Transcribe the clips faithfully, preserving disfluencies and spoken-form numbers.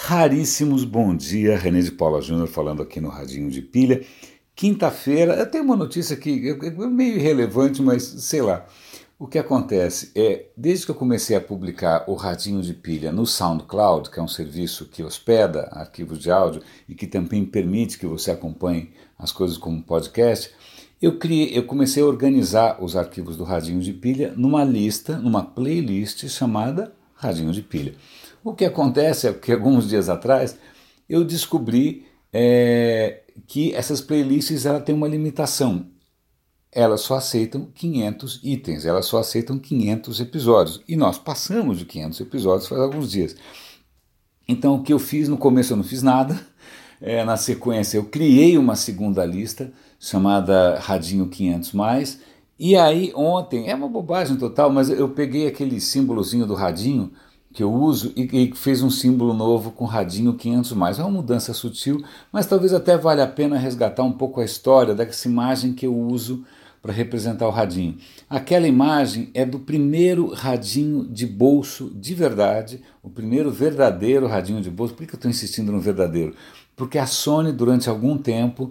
Raríssimos bom dia, René de Paula Júnior falando aqui no Radinho de Pilha. Quinta-feira, eu tenho uma notícia que é meio irrelevante, mas sei lá. O que acontece é, desde que eu comecei a publicar o Radinho de Pilha no SoundCloud, que é um serviço que hospeda arquivos de áudio e que também permite que você acompanhe as coisas como podcast, eu, criei, eu comecei a organizar os arquivos do Radinho de Pilha numa lista, numa playlist chamada Radinho de Pilha. O que acontece é que alguns dias atrás eu descobri é, que essas playlists ela têm uma limitação. Elas só aceitam quinhentos itens, elas só aceitam quinhentos episódios. E nós passamos de quinhentos episódios faz alguns dias. Então o que eu fiz, no começo eu não fiz nada, é, na sequência eu criei uma segunda lista chamada Radinho quinhentos mais, e aí ontem, é uma bobagem total, mas eu peguei aquele símbolozinho do radinho que eu uso e, e fez um símbolo novo com Radinho quinhentos mais. É uma mudança sutil, mas talvez até valha a pena resgatar um pouco a história dessa imagem que eu uso para representar o radinho. Aquela imagem é do primeiro radinho de bolso de verdade, o primeiro verdadeiro radinho de bolso. Por que eu estou insistindo no verdadeiro? Porque a Sony, durante algum tempo,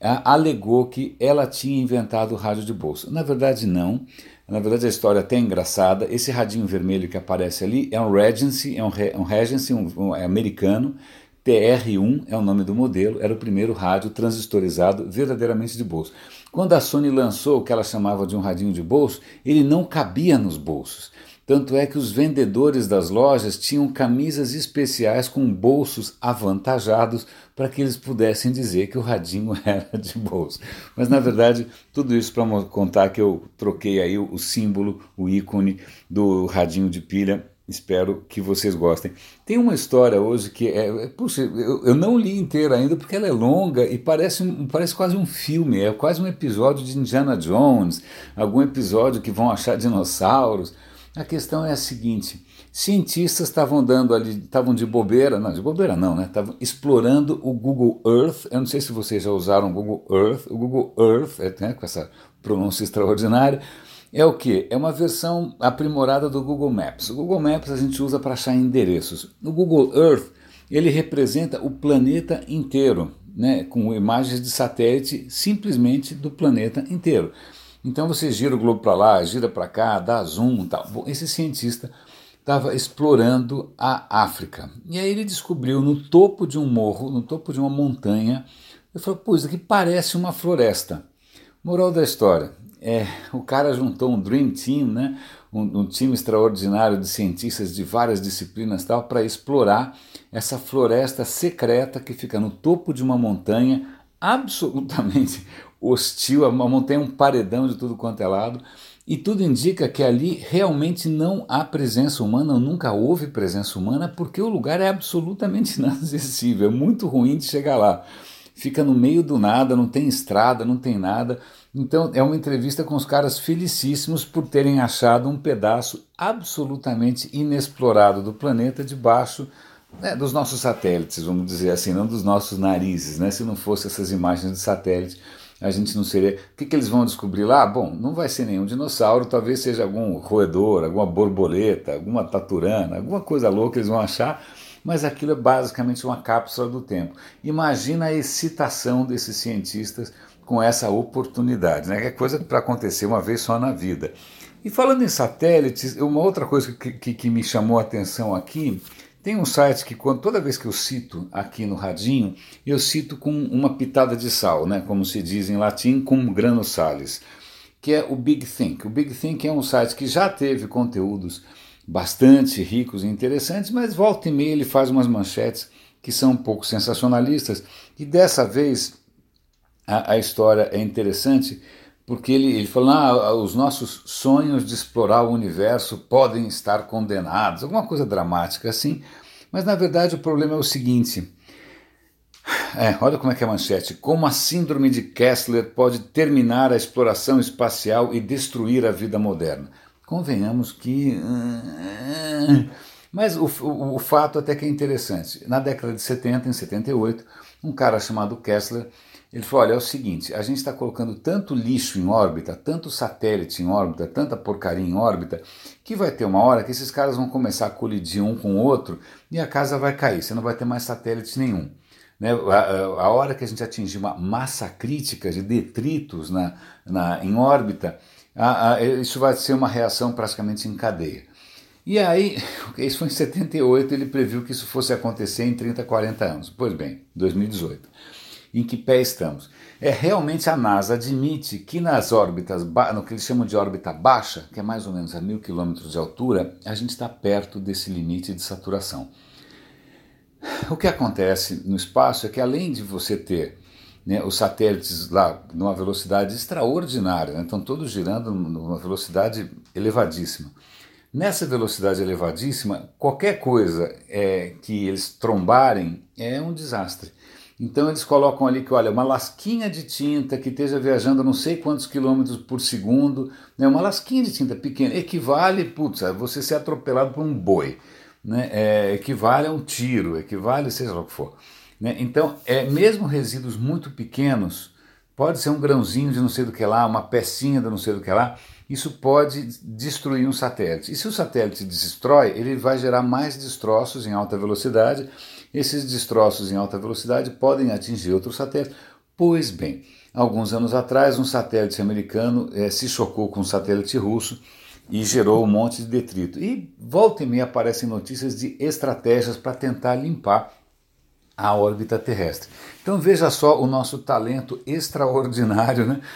alegou que ela tinha inventado o rádio de bolso. Na verdade, não. Na verdade, a história é até engraçada. Esse radinho vermelho que aparece ali é um Regency, é um, um Regency um, um, é americano. T R um é o nome do modelo, era o primeiro rádio transistorizado verdadeiramente de bolso. Quando a Sony lançou o que ela chamava de um radinho de bolso, ele não cabia nos bolsos. Tanto é que os vendedores das lojas tinham camisas especiais com bolsos avantajados para que eles pudessem dizer que o radinho era de bolso. Mas na verdade, tudo isso para contar que eu troquei aí o símbolo, o ícone do radinho de pilha. Espero que vocês gostem. Tem uma história hoje que é... Puxa, eu, eu não li inteira ainda porque ela é longa e parece, parece quase um filme, é quase um episódio de Indiana Jones, algum episódio que vão achar dinossauros. A questão é a seguinte: cientistas estavam dando ali, estavam de bobeira, não, de bobeira não, né? Estavam explorando o Google Earth. Eu não sei se vocês já usaram o Google Earth. O Google Earth, né, com essa pronúncia extraordinária, é o que? É uma versão aprimorada do Google Maps. O Google Maps a gente usa para achar endereços. O Google Earth, ele representa o planeta inteiro, né, com imagens de satélite simplesmente do planeta inteiro. Então você gira o globo para lá, gira para cá, dá zoom e tal. Bom, esse cientista estava explorando a África. E aí ele descobriu no topo de um morro, no topo de uma montanha, ele falou, pô, isso aqui parece uma floresta. Moral da história, é, o cara juntou um Dream Team, né, um, um time extraordinário de cientistas de várias disciplinas tal, para explorar essa floresta secreta que fica no topo de uma montanha absolutamente hostil, a montanha é um paredão de tudo quanto é lado, e tudo indica que ali realmente não há presença humana, nunca houve presença humana, porque o lugar é absolutamente inacessível, é muito ruim de chegar lá. Fica no meio do nada, não tem estrada, não tem nada. Então é uma entrevista com os caras felicíssimos por terem achado um pedaço absolutamente inexplorado do planeta debaixo É, dos nossos satélites, vamos dizer assim, não dos nossos narizes, né? Se não fosse essas imagens de satélite, a gente não seria... O que, que eles vão descobrir lá? Bom, não vai ser nenhum dinossauro, talvez seja algum roedor, alguma borboleta, alguma taturana, alguma coisa louca eles vão achar, mas aquilo é basicamente uma cápsula do tempo. Imagina a excitação desses cientistas com essa oportunidade, né? Que é coisa para acontecer uma vez só na vida. E falando em satélites, uma outra coisa que, que, que me chamou a atenção aqui... Tem um site que quando, toda vez que eu cito aqui no Radinho, eu cito com uma pitada de sal, né, como se diz em latim, cum grano salis, que é o Big Think. O Big Think é um site que já teve conteúdos bastante ricos e interessantes, mas volta e meia ele faz umas manchetes que são um pouco sensacionalistas, e dessa vez a, a história é interessante, porque ele, ele falou, ah, os nossos sonhos de explorar o universo podem estar condenados, alguma coisa dramática assim, mas na verdade o problema é o seguinte, é, olha como é que é a manchete, como a síndrome de Kessler pode terminar a exploração espacial e destruir a vida moderna. Convenhamos que... Mas o, o, o fato até que é interessante, na década de setenta, em setenta e oito, um cara chamado Kessler, Ele falou, olha, é o seguinte, a gente está colocando tanto lixo em órbita, tanto satélite em órbita, tanta porcaria em órbita, que vai ter uma hora que esses caras vão começar a colidir um com o outro e a casa vai cair, você não vai ter mais satélite nenhum. Né? A, a, a hora que a gente atingir uma massa crítica de detritos na, na, em órbita, a, a, isso vai ser uma reação praticamente em cadeia. E aí, isso foi em setenta e oito, ele previu que isso fosse acontecer em trinta, quarenta anos. Pois bem, dois mil e dezoito. Em que pé estamos? É realmente a NASA admite que nas órbitas, no que eles chamam de órbita baixa, que é mais ou menos a mil quilômetros de altura, a gente está perto desse limite de saturação. O que acontece no espaço é que além de você ter, né, os satélites lá numa velocidade extraordinária, né, estão todos girando numa velocidade elevadíssima. Nessa velocidade elevadíssima, qualquer coisa é, que eles trombarem é um desastre. Então eles colocam ali que, olha, uma lasquinha de tinta que esteja viajando a não sei quantos quilômetros por segundo, né, uma lasquinha de tinta pequena, equivale, putz, a você ser atropelado por um boi, né, é, equivale a um tiro, equivale seja lá o que for. Né, então, é, mesmo resíduos muito pequenos, pode ser um grãozinho de não sei do que lá, uma pecinha de não sei do que lá, isso pode destruir um satélite. E se o satélite destrói, ele vai gerar mais destroços em alta velocidade. Esses destroços em alta velocidade podem atingir outro satélite. Pois bem, alguns anos atrás, um satélite americano eh, se chocou com um satélite russo e gerou um monte de detrito. E volta e meia aparecem notícias de estratégias para tentar limpar a órbita terrestre. Então veja só o nosso talento extraordinário, né,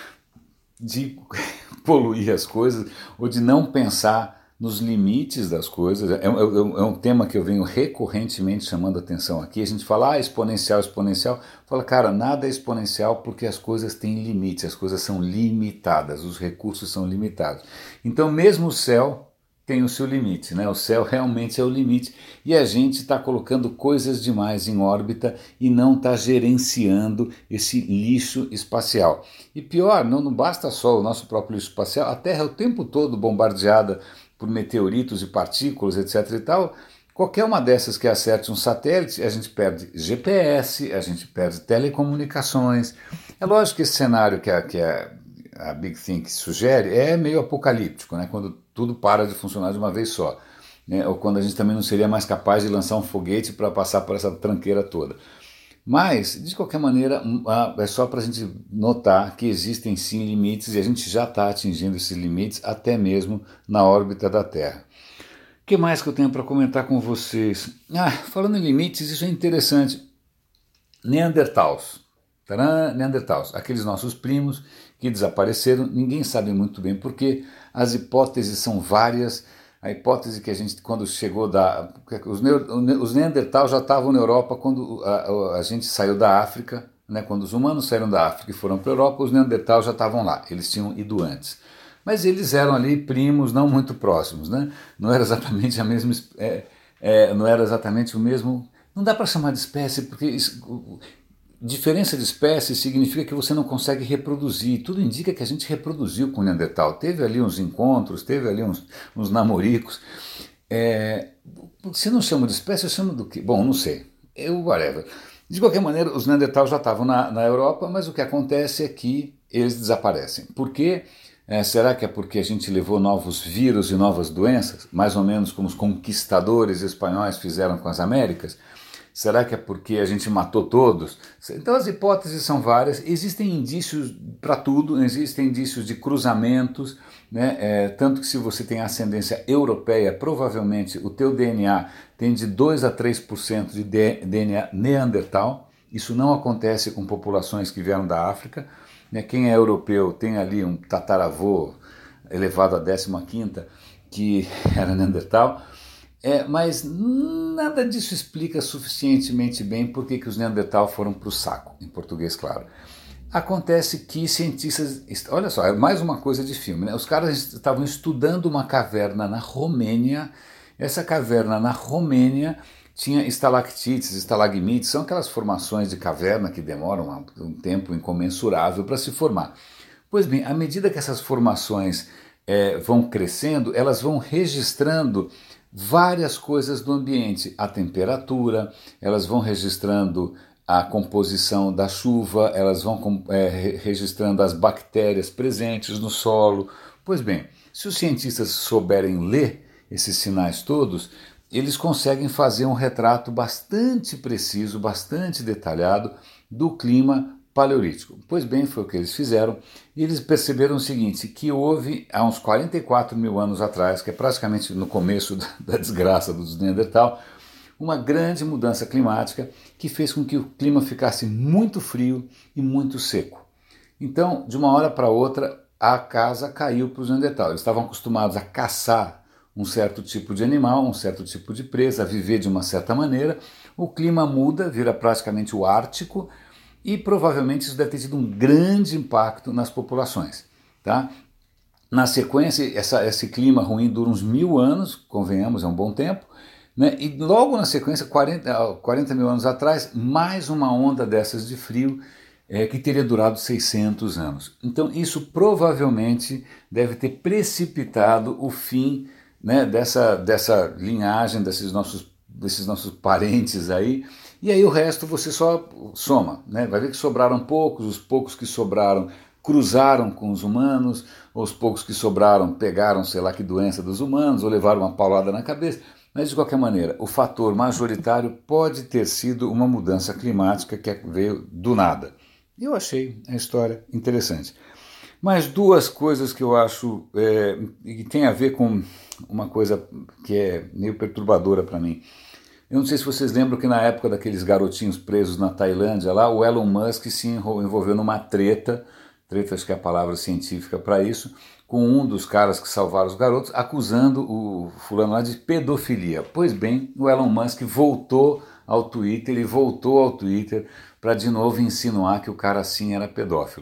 de poluir as coisas ou de não pensar nos limites das coisas. É, é, é um tema que eu venho recorrentemente chamando a atenção aqui. A gente fala, ah, exponencial, exponencial. Fala, cara, nada é exponencial porque as coisas têm limite, as coisas são limitadas, os recursos são limitados. Então mesmo o céu tem o seu limite, né? O céu realmente é o limite e a gente está colocando coisas demais em órbita e não está gerenciando esse lixo espacial. E pior, não, não basta só o nosso próprio lixo espacial, a Terra é o tempo todo bombardeada por meteoritos e partículas, etc e tal. Qualquer uma dessas que acerte um satélite, a gente perde G P S, a gente perde telecomunicações. É lógico que esse cenário que a, que a, a Big Think sugere é meio apocalíptico, né? Quando tudo para de funcionar de uma vez só, né? Ou quando a gente também não seria mais capaz de lançar um foguete para passar por essa tranqueira toda. Mas, de qualquer maneira, é só para a gente notar que existem sim limites e a gente já está atingindo esses limites até mesmo na órbita da Terra. O que mais que eu tenho para comentar com vocês? Ah, falando em limites, isso é interessante. Neandertals. Tcharam, Neandertals, aqueles nossos primos que desapareceram, ninguém sabe muito bem porquê, as hipóteses são várias. A hipótese que a gente, quando chegou da... Os, os Neandertals já estavam na Europa quando a, a gente saiu da África, né? Quando os humanos saíram da África e foram para a Europa, os Neandertals já estavam lá, eles tinham ido antes. Mas eles eram ali primos não muito próximos, né? Não era exatamente a mesma... É, é, não era exatamente o mesmo... Não dá para chamar de espécie, porque... Isso, diferença de espécie significa que você não consegue reproduzir. Tudo indica que a gente reproduziu com o Neandertal. Teve ali uns encontros, teve ali uns, uns namoricos. É, se não chamo de espécie, eu chamo do quê? Bom, não sei. Eu, whatever. De qualquer maneira, os Neandertal já estavam na, na Europa, mas o que acontece é que eles desaparecem. Por quê? É, será que é porque a gente levou novos vírus e novas doenças? Mais ou menos como os conquistadores espanhóis fizeram com as Américas? Será que é porque a gente matou todos? Então as hipóteses são várias, existem indícios para tudo, existem indícios de cruzamentos, né? É, tanto que se você tem ascendência europeia, provavelmente o teu D N A tem de dois a três por cento de D N A neandertal, isso não acontece com populações que vieram da África, né? Quem é europeu tem ali um tataravô elevado à décima quinta que era neandertal. É, mas nada disso explica suficientemente bem por que os Neandertal foram para o saco, em português, claro. Acontece que cientistas... Olha só, é mais uma coisa de filme, né? Os caras estavam estudando uma caverna na Romênia. Essa caverna na Romênia tinha estalactites, estalagmites, são aquelas formações de caverna que demoram um tempo incomensurável para se formar. Pois bem, à medida que essas formações é, vão crescendo, elas vão registrando várias coisas do ambiente, a temperatura, elas vão registrando a composição da chuva, elas vão é, registrando as bactérias presentes no solo. Pois bem, se os cientistas souberem ler esses sinais todos, eles conseguem fazer um retrato bastante preciso, bastante detalhado do clima paleolítico. Pois bem, foi o que eles fizeram, e eles perceberam o seguinte, que houve há uns quarenta e quatro mil anos atrás, que é praticamente no começo da desgraça dos Neandertal, uma grande mudança climática que fez com que o clima ficasse muito frio e muito seco. Então, de uma hora para outra, a casa caiu para os Neandertal. Eles estavam acostumados a caçar um certo tipo de animal, um certo tipo de presa, a viver de uma certa maneira. O clima muda, vira praticamente o Ártico, e provavelmente isso deve ter tido um grande impacto nas populações. Tá? Na sequência, essa, esse clima ruim dura uns mil anos, convenhamos, é um bom tempo, né? E logo na sequência, quarenta, quarenta mil anos atrás, mais uma onda dessas de frio, é, que teria durado seiscentos anos. Então isso provavelmente deve ter precipitado o fim, né, dessa, dessa linhagem, desses nossos, desses nossos parentes aí, e aí o resto você só soma, né? Vai ver que sobraram poucos, os poucos que sobraram cruzaram com os humanos, os poucos que sobraram pegaram sei lá que doença dos humanos, ou levaram uma paulada na cabeça, mas de qualquer maneira, o fator majoritário pode ter sido uma mudança climática que veio do nada. Eu achei a história interessante. Mas duas coisas que eu acho é, que tem a ver com uma coisa que é meio perturbadora para mim. Eu não sei se vocês lembram que na época daqueles garotinhos presos na Tailândia, lá o Elon Musk se envolveu numa treta, treta acho que é a palavra científica para isso, com um dos caras que salvaram os garotos, acusando o fulano lá de pedofilia. Pois bem, o Elon Musk voltou ao Twitter, ele voltou ao Twitter para de novo insinuar que o cara sim era pedófilo.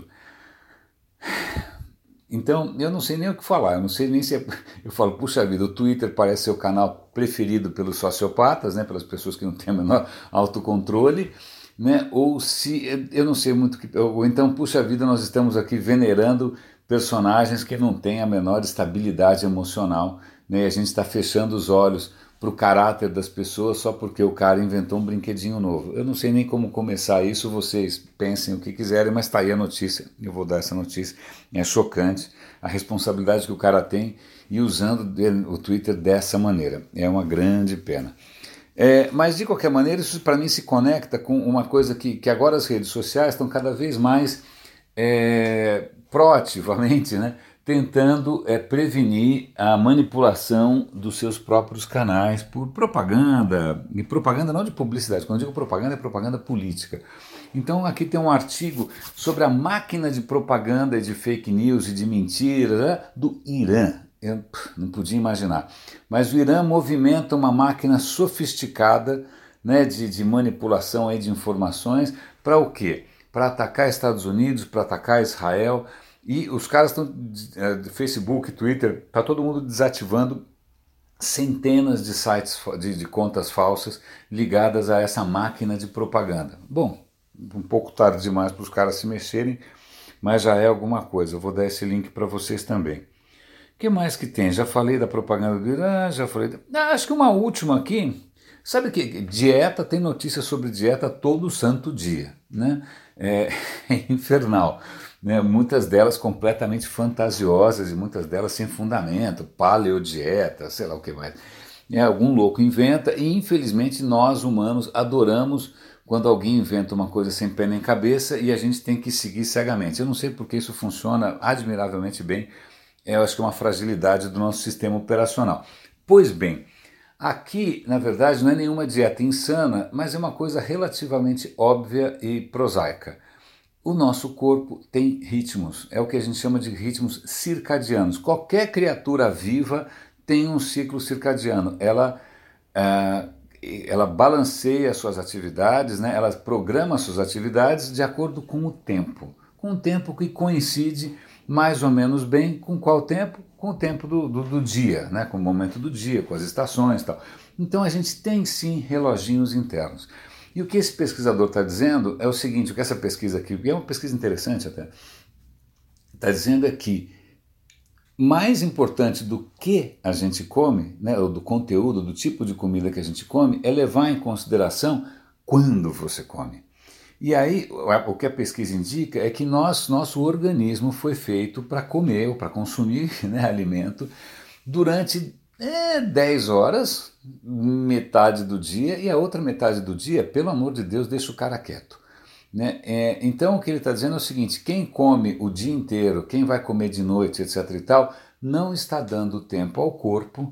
Então, eu não sei nem o que falar, eu não sei nem se é... Eu falo, puxa vida, o Twitter parece ser o canal preferido pelos sociopatas, né, pelas pessoas que não têm o menor autocontrole, né, ou se, eu não sei muito, que, ou então, puxa vida, nós estamos aqui venerando personagens que não têm a menor estabilidade emocional, né, e a gente está fechando os olhos para o caráter das pessoas só porque o cara inventou um brinquedinho novo. Eu não sei nem como começar isso, vocês pensem o que quiserem, mas está aí a notícia, eu vou dar essa notícia, é chocante a responsabilidade que o cara tem e usando o Twitter dessa maneira, é uma grande pena. É, mas de qualquer maneira isso para mim se conecta com uma coisa que, que agora as redes sociais estão cada vez mais é, proativamente, né, tentando é, prevenir a manipulação dos seus próprios canais por propaganda, e propaganda não de publicidade, quando eu digo propaganda é propaganda política. Então aqui tem um artigo sobre a máquina de propaganda de fake news e de mentiras, né, do Irã. Eu não podia imaginar, mas o Irã movimenta uma máquina sofisticada, né, de, de manipulação aí de informações para o quê? Para atacar Estados Unidos, para atacar Israel. E os caras estão, de Facebook, Twitter, está todo mundo desativando centenas de sites, de, de contas falsas ligadas a essa máquina de propaganda. Bom, um pouco tarde demais para os caras se mexerem, mas já é alguma coisa. Eu vou dar esse link para vocês também. O que mais que tem? Já falei da propaganda do Irã, já falei... Da... Ah, acho que uma última aqui. Sabe que dieta, tem notícia sobre dieta todo santo dia, né? É, é infernal. Né, muitas delas completamente fantasiosas e muitas delas sem fundamento, paleodieta, sei lá o que mais. É, algum louco inventa e infelizmente nós humanos adoramos quando alguém inventa uma coisa sem pé nem cabeça e a gente tem que seguir cegamente. Eu não sei porque isso funciona admiravelmente bem, eu acho que é uma fragilidade do nosso sistema operacional. Pois bem, aqui na verdade não é nenhuma dieta insana, mas é uma coisa relativamente óbvia e prosaica. O nosso corpo tem ritmos, é o que a gente chama de ritmos circadianos. Qualquer criatura viva tem um ciclo circadiano. Ela, uh, ela balanceia suas atividades, né? Ela programa suas atividades de acordo com o tempo. Com o tempo que coincide mais ou menos bem com qual tempo? Com o tempo do, do, do dia, né? Com o momento do dia, com as estações e tal. Então a gente tem sim reloginhos internos. E o que esse pesquisador está dizendo é o seguinte, o que essa pesquisa aqui, e é uma pesquisa interessante até, está dizendo é que mais importante do que a gente come, né, ou do conteúdo, do tipo de comida que a gente come, é levar em consideração quando você come. E aí, o que a pesquisa indica é que nós, nosso organismo foi feito para comer ou para consumir, né, alimento durante é, dez horas, metade do dia, e a outra metade do dia, pelo amor de Deus, deixa o cara quieto. Né? É, então o que ele está dizendo é o seguinte: quem come o dia inteiro, quem vai comer de noite, etc e tal, não está dando tempo ao corpo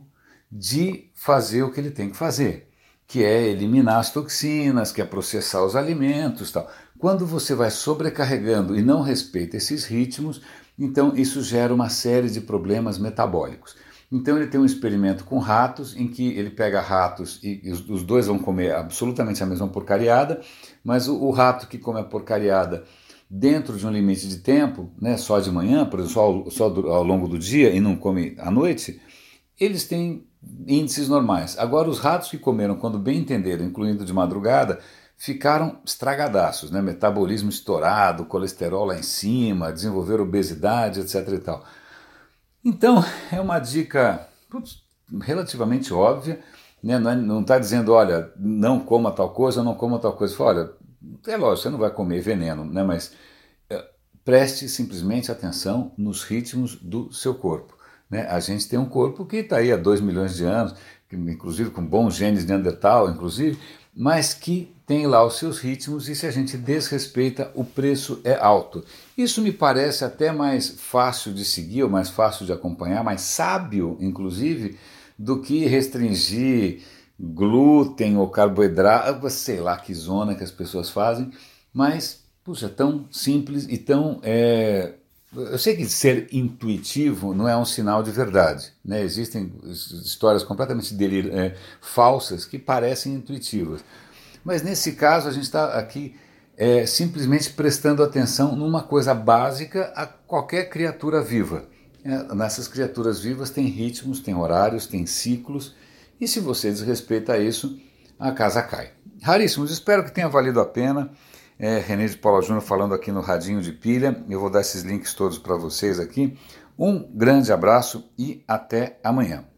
de fazer o que ele tem que fazer, que é eliminar as toxinas, que é processar os alimentos, tal. Quando você vai sobrecarregando e não respeita esses ritmos, então isso gera uma série de problemas metabólicos. Então ele tem um experimento com ratos, em que ele pega ratos e, e os, os dois vão comer absolutamente a mesma porcariada, mas o, o rato que come a porcariada dentro de um limite de tempo, né, só de manhã, por exemplo, só, ao, só do, ao longo do dia e não come à noite, eles têm índices normais. Agora os ratos que comeram quando bem entenderam, incluindo de madrugada, ficaram estragadaços, né, metabolismo estourado, colesterol lá em cima, desenvolveram obesidade, etc e tal. Então, é uma dica putz, relativamente óbvia, né? Não está dizendo, olha, não coma tal coisa, não coma tal coisa. Fala, olha, é lógico, você não vai comer veneno, né? Mas é, preste simplesmente atenção nos ritmos do seu corpo. Né? A gente tem um corpo que está aí há dois milhões de anos, que, inclusive com bons genes de Neandertal, inclusive, mas que tem lá os seus ritmos, e se a gente desrespeita, o preço é alto. Isso me parece até mais fácil de seguir, ou mais fácil de acompanhar, mais sábio, inclusive, do que restringir glúten ou carboidrato, sei lá que zona que as pessoas fazem, mas, puxa, é tão simples e tão... É... Eu sei que ser intuitivo não é um sinal de verdade, né? Existem histórias completamente delir... é, falsas que parecem intuitivas. Mas nesse caso a gente está aqui é, simplesmente prestando atenção numa coisa básica a qualquer criatura viva. É, nessas criaturas vivas tem ritmos, tem horários, tem ciclos, e se você desrespeita isso, a casa cai. Raríssimos, espero que tenha valido a pena. É, René de Paula Júnior falando aqui no Radinho de Pilha. Eu vou dar esses links todos para vocês aqui. Um grande abraço e até amanhã.